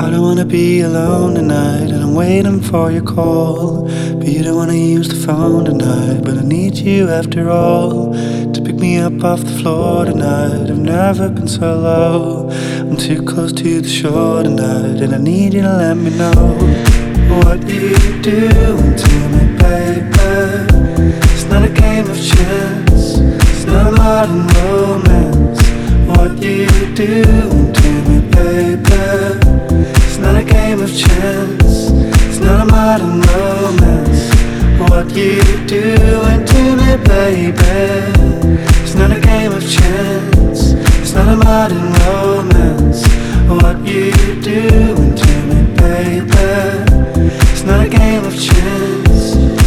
I don't wanna be alone tonight, and I'm waiting for your call. But you don't wanna use the phone tonight, but I need you after all. To pick me up off the floor tonight, I've never been so low. I'm too close to the shore tonight, and I need you to let me know what you doing to me, baby. It's not a game of chance, it's not a modern romance. What you doing to me, baby? It's not a game of chance, it's not a modern romance. What you doing to me, baby? It's not a game of chance, it's not a modern romance. What you doing to me, baby? It's not a game of chance.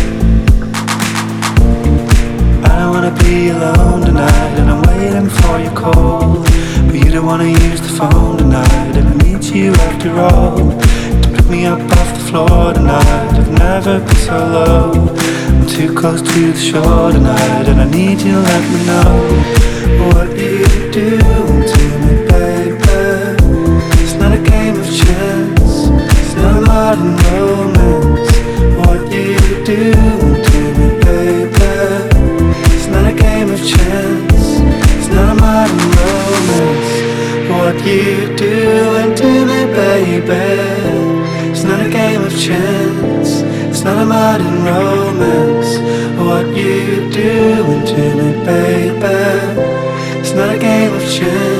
I don't wanna be alone tonight, and I'm waiting for your call. But you don't wanna use the phone tonight, and I need you after all. To pick me up off the floor tonight, I've never been so low. I'm too close to the shore tonight, and I need you to let me know what you doing to me, baby. It's not a game of chance, it's not a modern romance. What you doing to me, baby? It's not a game of chance, it's not a modern romance. What you doing to me, baby? It's not a game of chance, it's not a modern romance. What you doing to me, baby? It's not a game of chance.